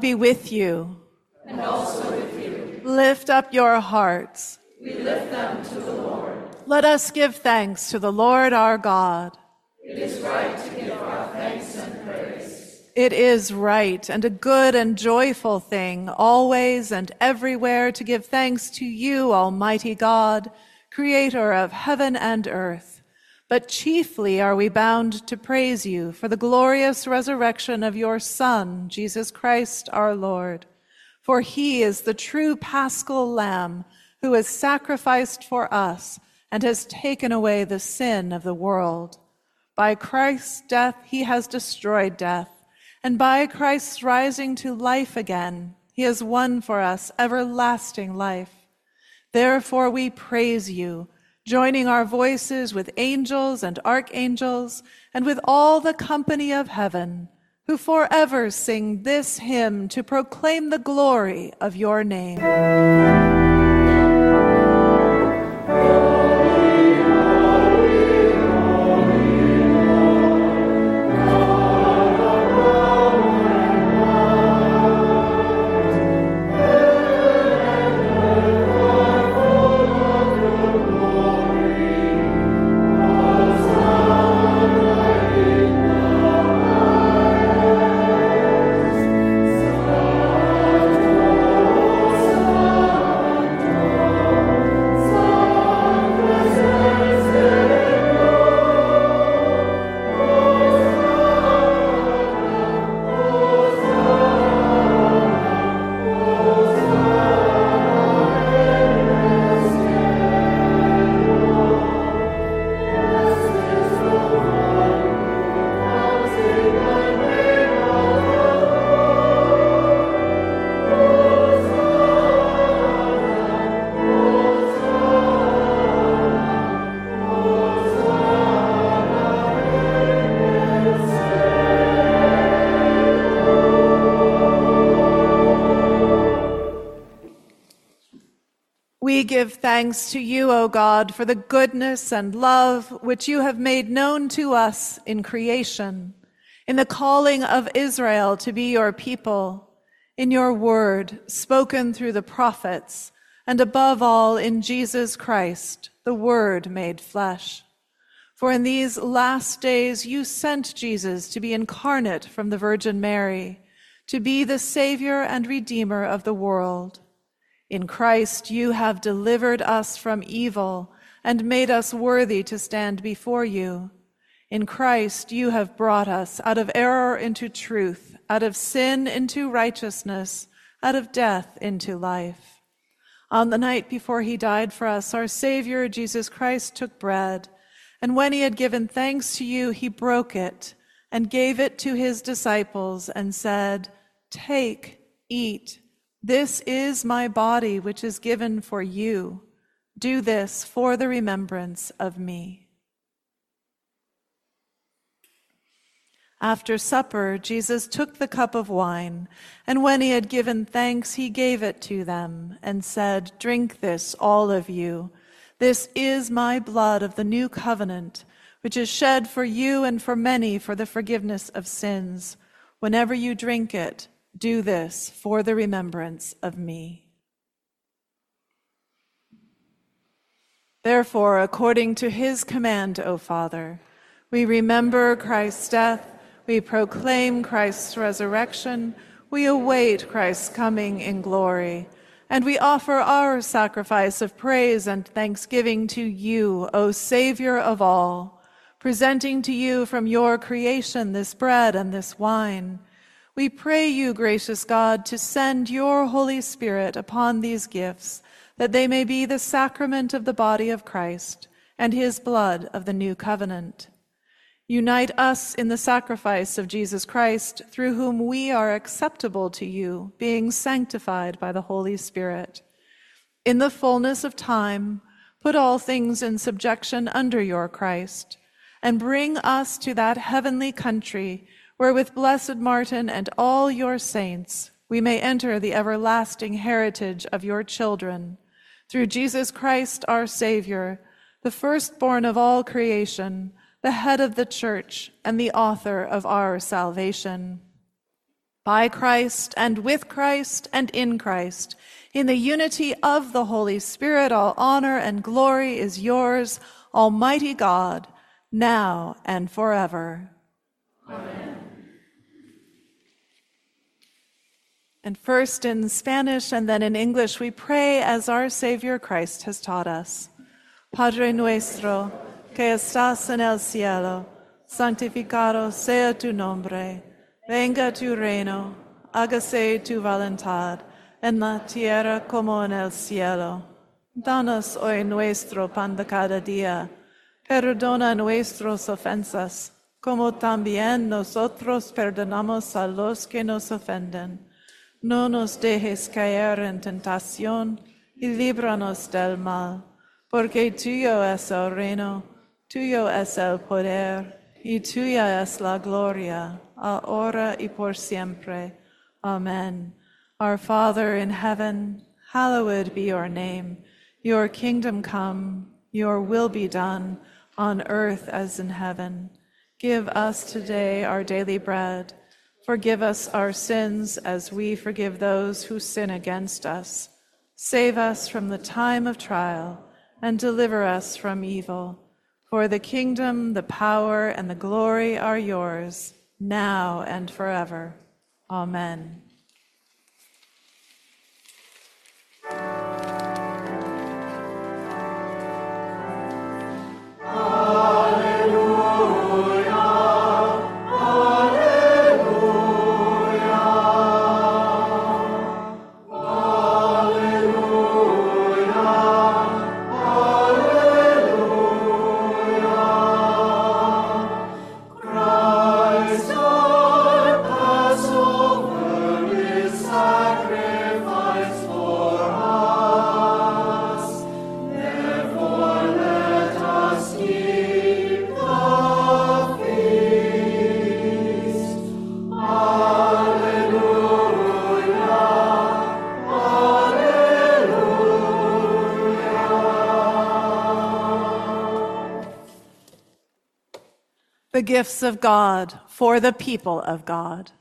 be with you. And also with you. Lift up your hearts. We lift them to the Lord. Let us give thanks to the Lord our God. It is right to give our thanks and praise. It is right and a good and joyful thing, always and everywhere, to give thanks to you, Almighty God, Creator of heaven and earth. But chiefly are we bound to praise you for the glorious resurrection of your Son, Jesus Christ our Lord. For he is the true Paschal Lamb who is sacrificed for us and has taken away the sin of the world. By Christ's death he has destroyed death, and by Christ's rising to life again, he has won for us everlasting life. Therefore we praise you, joining our voices with angels and archangels, and with all the company of heaven, who forever sing this hymn to proclaim the glory of your name. We give thanks to you, O God, for the goodness and love which you have made known to us in creation, in the calling of Israel to be your people, in your word spoken through the prophets, and above all in Jesus Christ, the Word made flesh. For in these last days you sent Jesus to be incarnate from the Virgin Mary, to be the Savior and Redeemer of the world. In Christ you have delivered us from evil and made us worthy to stand before you. In Christ you have brought us out of error into truth, out of sin into righteousness, out of death into life. On the night before he died for us, our Savior Jesus Christ took bread, and when he had given thanks to you, he broke it and gave it to his disciples and said, "Take, eat. This is my body, which is given for you. Do this for the remembrance of me." After supper, Jesus took the cup of wine, and when he had given thanks, he gave it to them and said, "Drink this, all of you. This is my blood of the new covenant, which is shed for you and for many for the forgiveness of sins. Whenever you drink it, do this for the remembrance of me." Therefore, according to his command, O Father, we remember Christ's death, we proclaim Christ's resurrection, we await Christ's coming in glory, and we offer our sacrifice of praise and thanksgiving to you, O Savior of all, presenting to you from your creation this bread and this wine. We pray you, gracious God, to send your Holy Spirit upon these gifts, that they may be the sacrament of the body of Christ and his blood of the new covenant. Unite us in the sacrifice of Jesus Christ, through whom we are acceptable to you, being sanctified by the Holy Spirit. In the fullness of time, put all things in subjection under your Christ, and bring us to that heavenly country where with blessed Martin and all your saints we may enter the everlasting heritage of your children, through Jesus Christ our Savior, the firstborn of all creation, the head of the church and the author of our salvation. by Christ, and with Christ, and in Christ, in the unity of the Holy Spirit, all honor and glory is yours, Almighty God, now and forever. Amen. And first in Spanish and then in English, we pray as our Savior Christ has taught us. Padre nuestro, que estás en el cielo, santificado sea tu nombre. Venga tu reino, hágase tu voluntad, en la tierra como en el cielo. Danos hoy nuestro pan de cada día. Perdona nuestras ofensas, como también nosotros perdonamos a los que nos ofenden. No nos dejes caer en tentación, y líbranos del mal, porque tuyo es el reino, tuyo es el poder, y tuya es la gloria, ahora y por siempre. Amen. Our Father in heaven, hallowed be your name. Your kingdom come, your will be done, on earth as in heaven. Give us today our daily bread. Forgive us our sins as we forgive those who sin against us. Save us from the time of trial, and deliver us from evil. For the kingdom, the power, and the glory are yours, now and forever. Amen. The gifts of God for the people of God.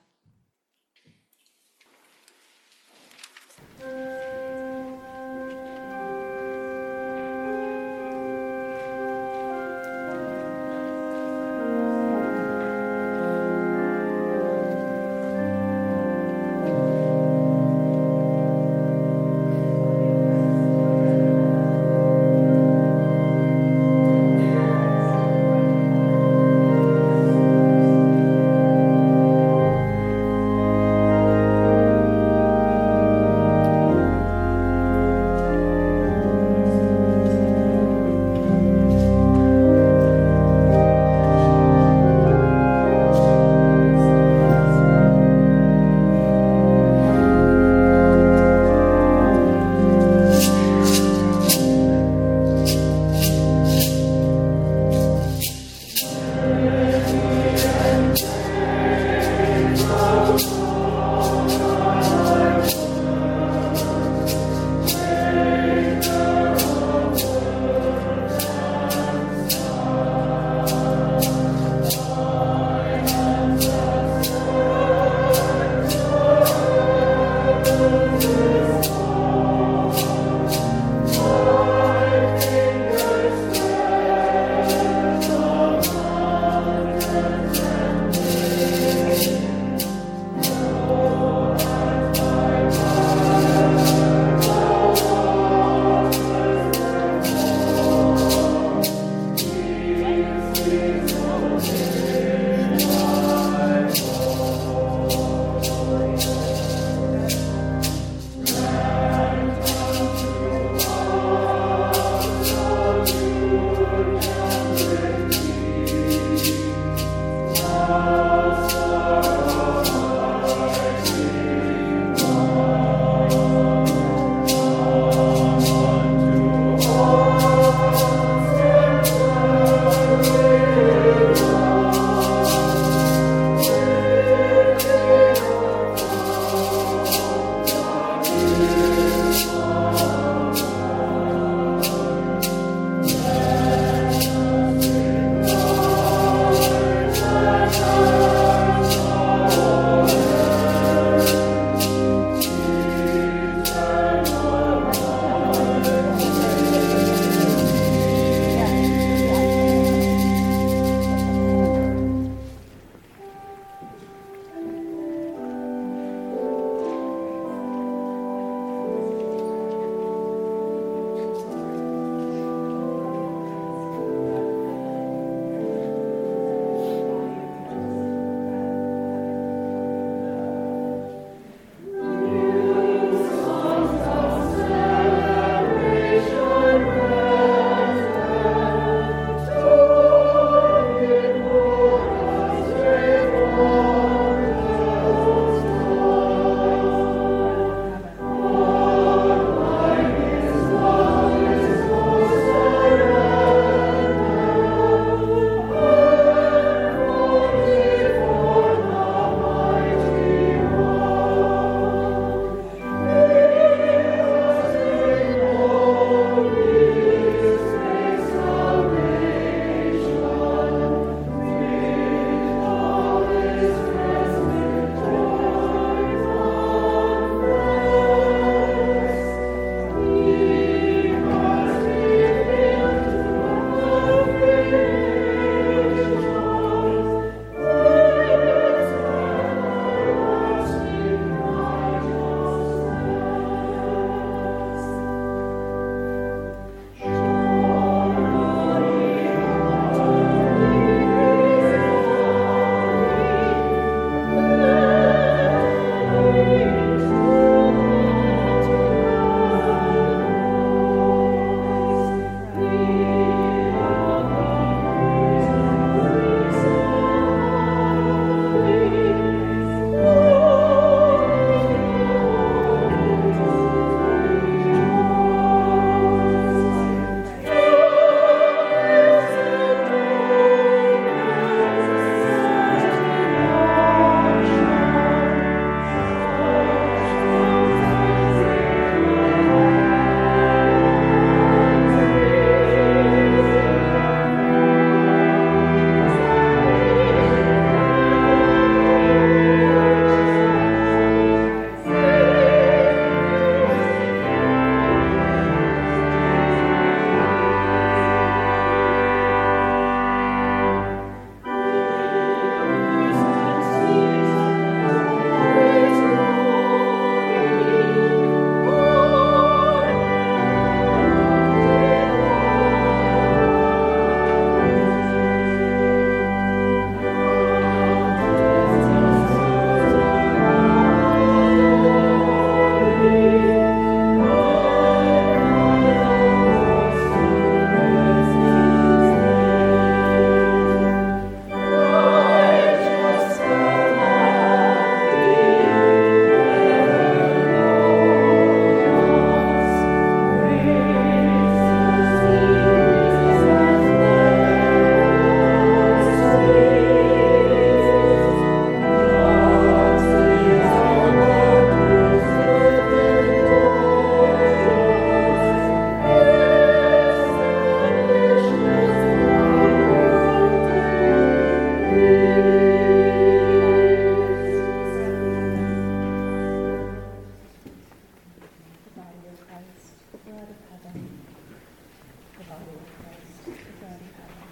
Christ, the bread of heaven. The body of Christ, the bread of heaven.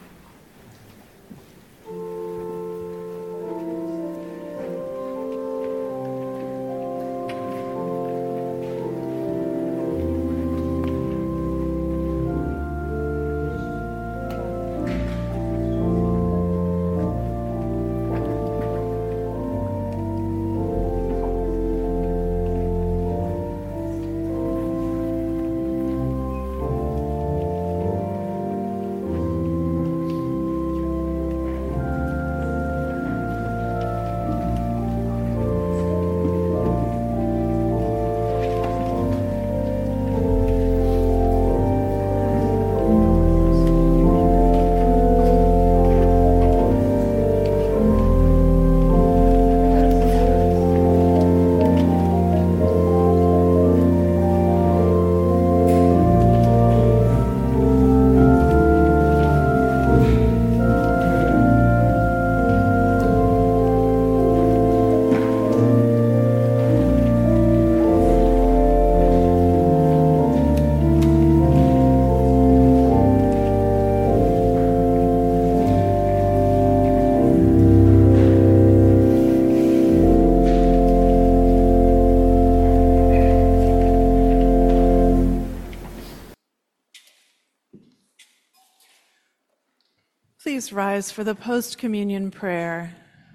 Please rise for the post-communion prayer.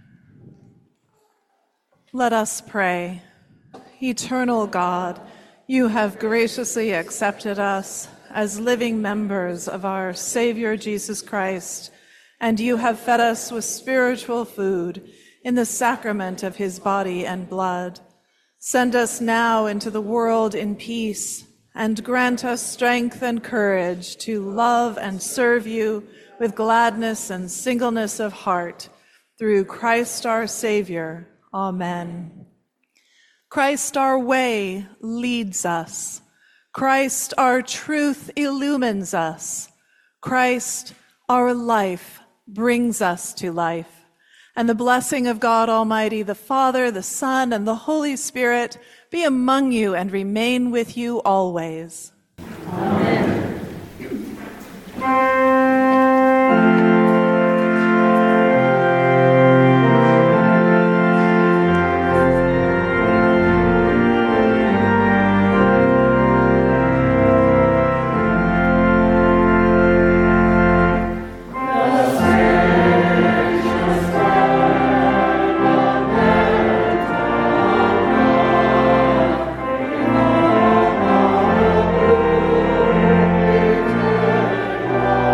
Let us pray. Eternal God, you have graciously accepted us as living members of our Savior Jesus Christ, and you have fed us with spiritual food in the sacrament of his body and blood. Send us now into the world in peace, and grant us strength and courage to love and serve you with gladness and singleness of heart, through Christ our Savior. Amen. Christ our way leads us. Christ our truth illumines us. Christ our life brings us to life. And the blessing of God Almighty, the Father, the Son, and the Holy Spirit be among you and remain with you always. Amen. Amen.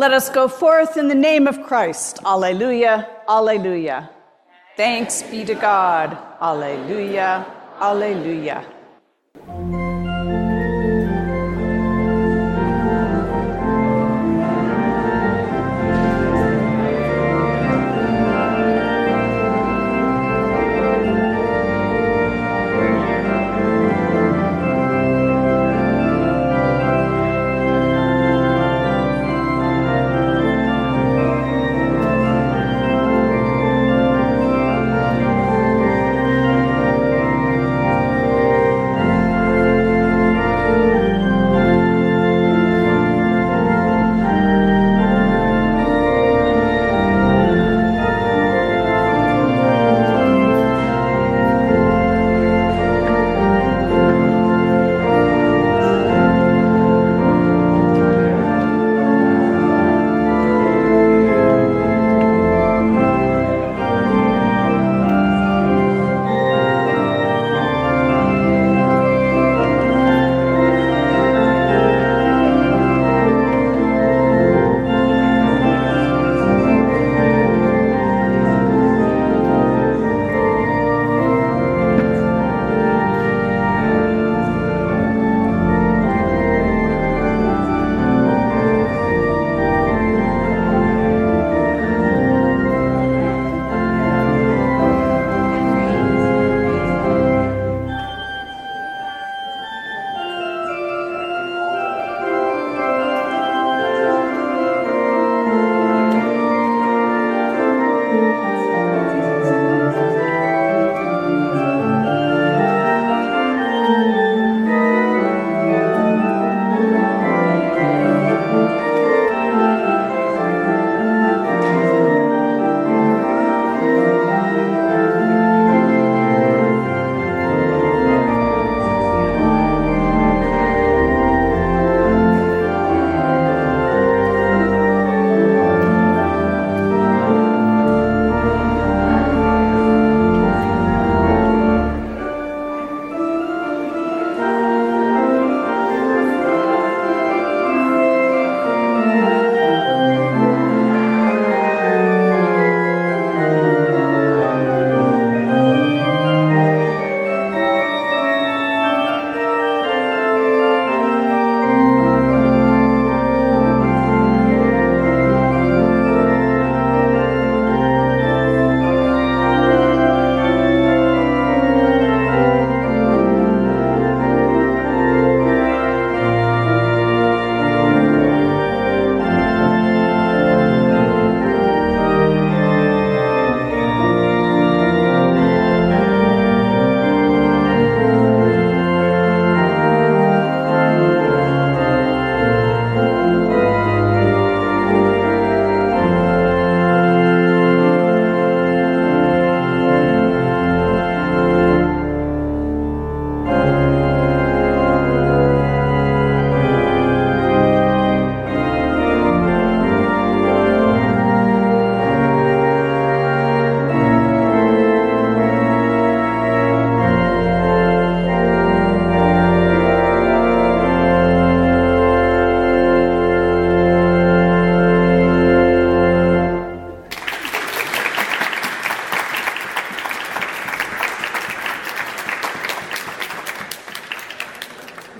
let us go forth in the name of Christ. Alleluia, alleluia. Thanks be to God. Alleluia, alleluia.